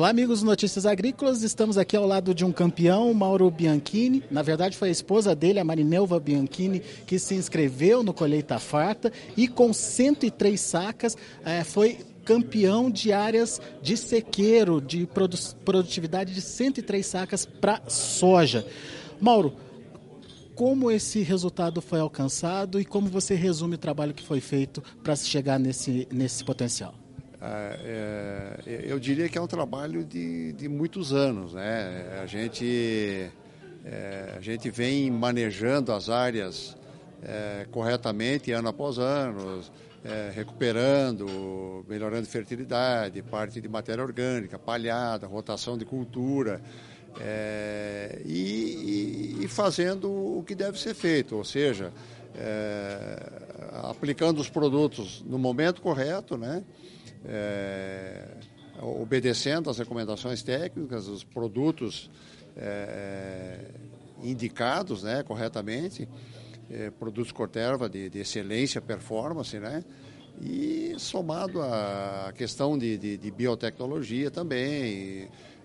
Olá, amigos do Notícias Agrícolas. Estamos aqui ao lado de um campeão, Mauro Bianchini. Na verdade, foi a esposa dele, a Marinelva Bianchini, que se inscreveu no Colheita Farta e com 103 sacas foi campeão de áreas de sequeiro, de produtividade de 103 sacas para soja. Mauro, como esse resultado foi alcançado e como você resume o trabalho que foi feito para chegar nesse potencial? Eu diria que é um trabalho de muitos anos, né? A gente vem manejando as áreas corretamente ano após ano, recuperando, melhorando fertilidade, parte de matéria orgânica, palhada, rotação de cultura, e fazendo o que deve ser feito, ou seja, aplicando os produtos no momento correto, né? Obedecendo às recomendações técnicas, os produtos indicados, né, corretamente, produtos Corteva de excelência, performance, né, e somado à questão de biotecnologia também,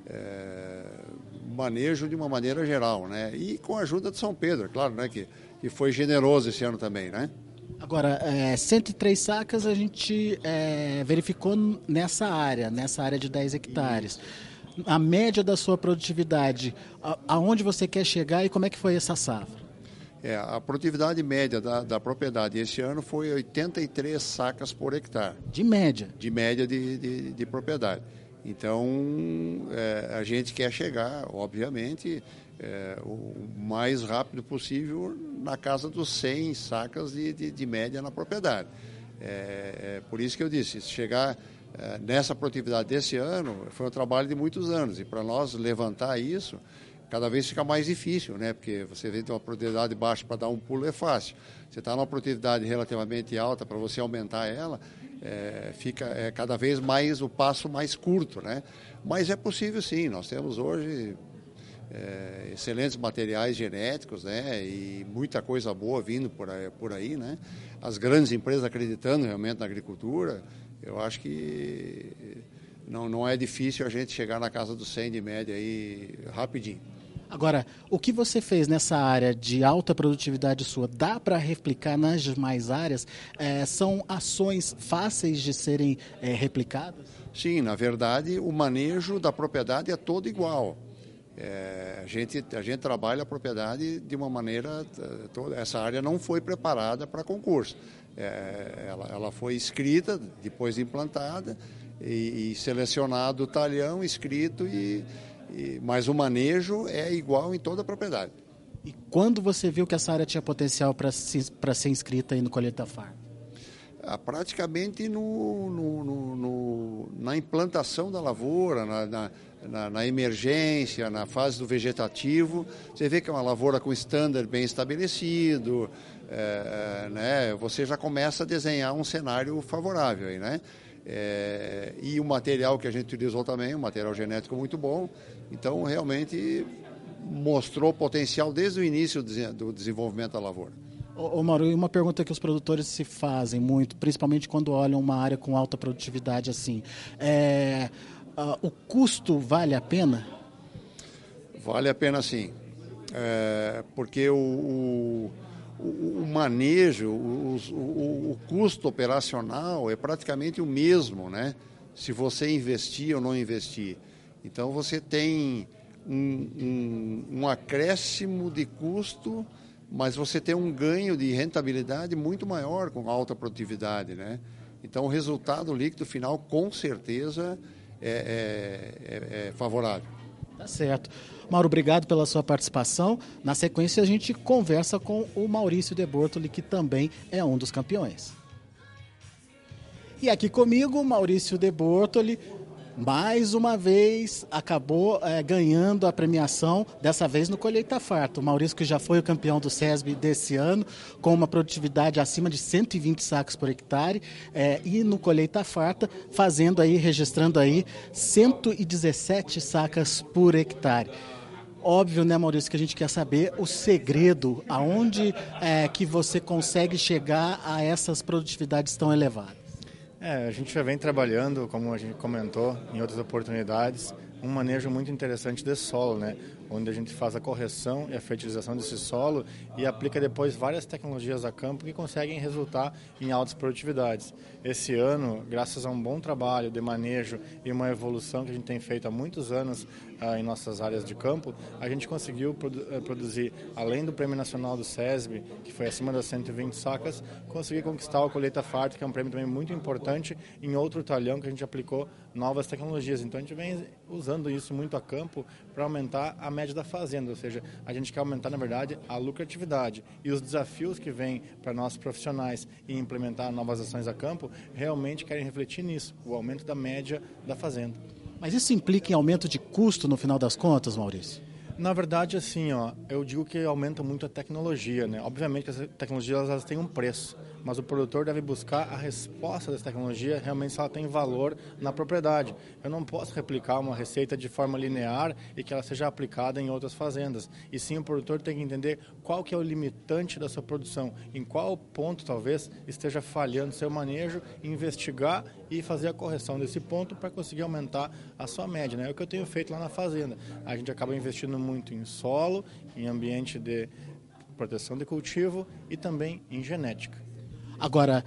manejo de uma maneira geral, né, e com a ajuda de São Pedro, é claro, né, que foi generoso esse ano também, né. Agora, 103 sacas a gente verificou nessa área de 10 hectares. A média da sua produtividade, aonde você quer chegar e como é que foi essa safra? A produtividade média da propriedade esse ano foi 83 sacas por hectare. De média? De média de propriedade. Então, a gente quer chegar, obviamente, o mais rápido possível na casa dos 100 sacas de média na propriedade. Por isso que eu disse, se chegar nessa produtividade desse ano, foi um trabalho de muitos anos. E para nós levantar isso, cada vez fica mais difícil, né? Porque você vem de uma produtividade baixa para dar um pulo é fácil. Você está numa produtividade relativamente alta, para você aumentar ela, fica cada vez mais o passo mais curto, né? Mas é possível sim, nós temos hoje excelentes materiais genéticos, né? E muita coisa boa vindo por aí, né? As grandes empresas acreditando realmente na agricultura, eu acho que não é difícil a gente chegar na casa dos 100 de média aí rapidinho. Agora, o que você fez nessa área de alta produtividade sua, dá para replicar nas demais áreas? São ações fáceis de serem replicadas? Sim, na verdade, o manejo da propriedade é todo igual. A gente trabalha a propriedade de uma maneira... Essa área não foi preparada para concurso. Ela foi escrita, depois implantada, e selecionado o talhão, escrito, mas o manejo é igual em toda a propriedade. E quando você viu que essa área tinha potencial para ser inscrita aí no Colheita Farta? Praticamente na implantação da lavoura, na emergência, na fase do vegetativo. Você vê que é uma lavoura com standard bem estabelecido, né? Você já começa a desenhar um cenário favorável aí, né? E o material que a gente utilizou também, um material genético muito bom, então realmente mostrou potencial desde o início do desenvolvimento da lavoura. Ô Mauro, uma pergunta que os produtores se fazem muito, principalmente quando olham uma área com alta produtividade assim, o custo vale a pena? Vale a pena sim, porque o manejo, o custo operacional é praticamente o mesmo, né? Se você investir ou não investir. Então você tem um acréscimo de custo, mas você tem um ganho de rentabilidade muito maior com alta produtividade, né? Então o resultado líquido final com certeza é favorável. Tá certo. Mauro, obrigado pela sua participação. Na sequência, a gente conversa com o Maurício de Bortoli, que também é um dos campeões. E aqui comigo, Maurício de Bortoli, mais uma vez acabou ganhando a premiação, dessa vez no Colheita Farta. O Maurício, que já foi o campeão do SESB desse ano, com uma produtividade acima de 120 sacos por hectare, e no Colheita Farta, registrando aí 117 sacas por hectare. Óbvio, né, Maurício, que a gente quer saber o segredo, aonde que você consegue chegar a essas produtividades tão elevadas. A gente já vem trabalhando, como a gente comentou, em outras oportunidades, um manejo muito interessante desse solo, né? Onde a gente faz a correção e a fertilização desse solo e aplica depois várias tecnologias a campo que conseguem resultar em altas produtividades. Esse ano, graças a um bom trabalho de manejo e uma evolução que a gente tem feito há muitos anos em nossas áreas de campo, a gente conseguiu produzir, além do Prêmio Nacional do SESB, que foi acima das 120 sacas, conseguir conquistar o Colheita Farta, que é um prêmio também muito importante, em outro talhão que a gente aplicou novas tecnologias. Então a gente vem usando isso muito a campo para aumentar a média da fazenda, ou seja, a gente quer aumentar, na verdade, a lucratividade. E os desafios que vêm para nós profissionais em implementar novas ações a campo realmente querem refletir nisso, o aumento da média da fazenda. Mas isso implica em aumento de custo no final das contas, Maurício? Na verdade, assim, eu digo que aumenta muito a tecnologia, né? Obviamente que as tecnologias elas têm um preço, mas o produtor deve buscar a resposta dessa tecnologia realmente se ela tem valor na propriedade. Eu não posso replicar uma receita de forma linear e que ela seja aplicada em outras fazendas. E sim, o produtor tem que entender qual que é o limitante da sua produção, em qual ponto talvez esteja falhando seu manejo, investigar e fazer a correção desse ponto para conseguir aumentar a sua média, né? É o que eu tenho feito lá na fazenda. A gente acaba investindo muito em solo, em ambiente de proteção de cultivo e também em genética. Agora,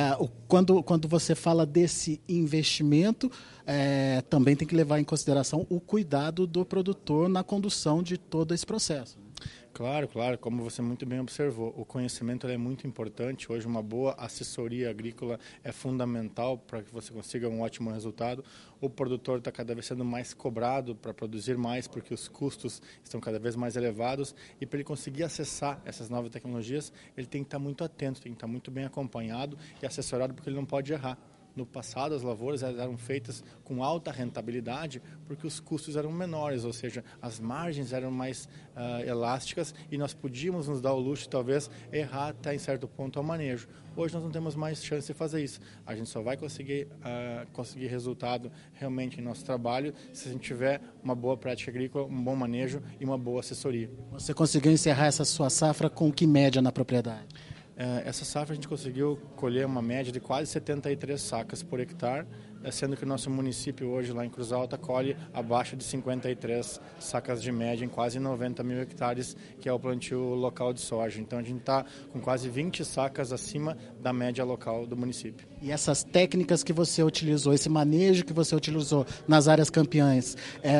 quando você fala desse investimento, também tem que levar em consideração o cuidado do produtor na condução de todo esse processo. Claro, como você muito bem observou, o conhecimento é muito importante. Hoje uma boa assessoria agrícola é fundamental para que você consiga um ótimo resultado. O produtor está cada vez sendo mais cobrado para produzir mais, porque os custos estão cada vez mais elevados, e para ele conseguir acessar essas novas tecnologias, ele tem que estar muito atento, tem que estar muito bem acompanhado e assessorado, porque ele não pode errar. No passado, as lavouras eram feitas com alta rentabilidade porque os custos eram menores, ou seja, as margens eram mais elásticas e nós podíamos nos dar o luxo, talvez, errar até em certo ponto ao manejo. Hoje nós não temos mais chance de fazer isso. A gente só vai conseguir resultado realmente em nosso trabalho se a gente tiver uma boa prática agrícola, um bom manejo e uma boa assessoria. Você conseguiu encerrar essa sua safra com que média na propriedade? Essa safra a gente conseguiu colher uma média de quase 73 sacas por hectare, sendo que o nosso município hoje lá em Cruz Alta colhe abaixo de 53 sacas de média em quase 90 mil hectares, que é o plantio local de soja. Então a gente está com quase 20 sacas acima da média local do município. E essas técnicas que você utilizou, esse manejo que você utilizou nas áreas campeãs,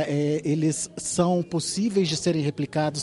eles são possíveis de serem replicados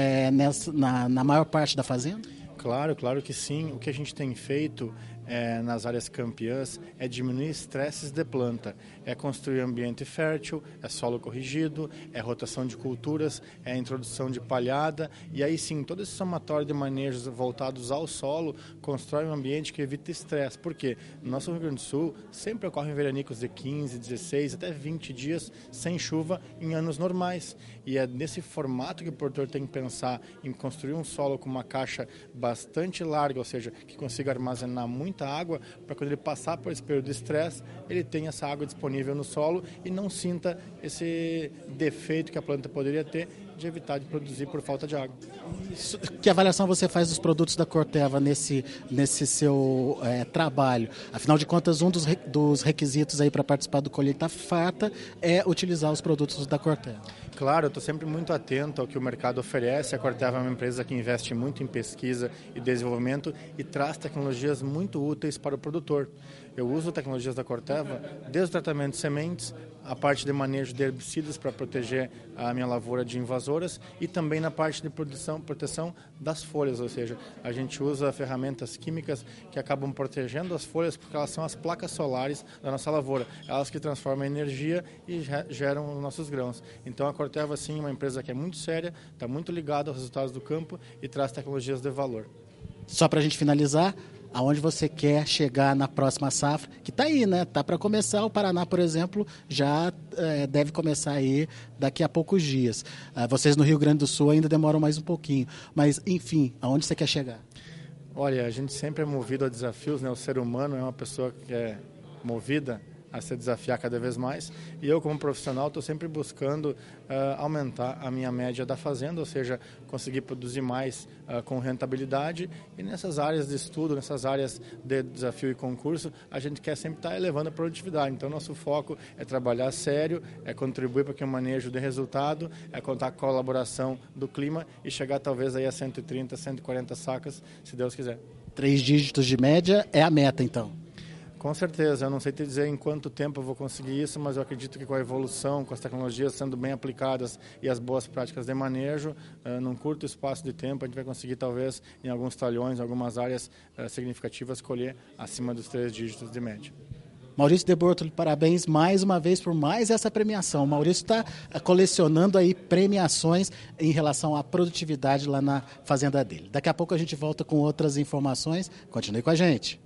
na maior parte da fazenda? Claro que sim. O que a gente tem feito nas áreas campeãs é diminuir estresses de planta, é construir ambiente fértil, é solo corrigido, é rotação de culturas, é a introdução de palhada, e aí sim, todo esse somatório de manejos voltados ao solo constrói um ambiente que evita estresse. Por quê? No nosso Rio Grande do Sul sempre ocorrem veranicos de 15, 16, até 20 dias sem chuva em anos normais, e é nesse formato que o produtor tem que pensar em construir um solo com uma caixa bastante larga, ou seja, que consiga armazenar muita água, para quando ele passar por esse período de estresse, ele tenha essa água disponível no solo e não sinta esse defeito que a planta poderia ter de evitar de produzir por falta de água. Que avaliação você faz dos produtos da Corteva nesse seu trabalho? Afinal de contas, um dos requisitos aí para participar do Colheita Farta é utilizar os produtos da Corteva. Claro, eu estou sempre muito atento ao que o mercado oferece. A Corteva é uma empresa que investe muito em pesquisa e desenvolvimento e traz tecnologias muito úteis para o produtor. Eu uso tecnologias da Corteva desde o tratamento de sementes, a parte de manejo de herbicidas para proteger a minha lavoura de invasoras e também na parte de proteção das folhas, ou seja, a gente usa ferramentas químicas que acabam protegendo as folhas porque elas são as placas solares da nossa lavoura, elas que transformam a energia e geram os nossos grãos. Então a Corteva, sim, é uma empresa que é muito séria, está muito ligada aos resultados do campo e traz tecnologias de valor. Só para a gente finalizar, aonde você quer chegar na próxima safra, que está aí, né? Está para começar. O Paraná, por exemplo, já deve começar aí daqui a poucos dias. Vocês no Rio Grande do Sul ainda demoram mais um pouquinho. Mas, enfim, aonde você quer chegar? Olha, a gente sempre é movido a desafios, né? O ser humano é uma pessoa que é movida a se desafiar cada vez mais. E eu, como profissional, estou sempre buscando aumentar a minha média da fazenda, ou seja, conseguir produzir mais com rentabilidade. E nessas áreas de estudo, nessas áreas de desafio e concurso, a gente quer sempre estar elevando a produtividade. Então, nosso foco é trabalhar sério, é contribuir para que o manejo dê resultado, é contar com a colaboração do clima e chegar talvez aí a 130, 140 sacas, se Deus quiser. 3 dígitos de média é a meta, então? Com certeza, eu não sei te dizer em quanto tempo eu vou conseguir isso, mas eu acredito que com a evolução, com as tecnologias sendo bem aplicadas e as boas práticas de manejo, num curto espaço de tempo a gente vai conseguir talvez em alguns talhões, algumas áreas significativas, colher acima dos 3 dígitos de média. Maurício de Bortoli, parabéns mais uma vez por mais essa premiação. O Maurício está colecionando aí premiações em relação à produtividade lá na fazenda dele. Daqui a pouco a gente volta com outras informações. Continue com a gente.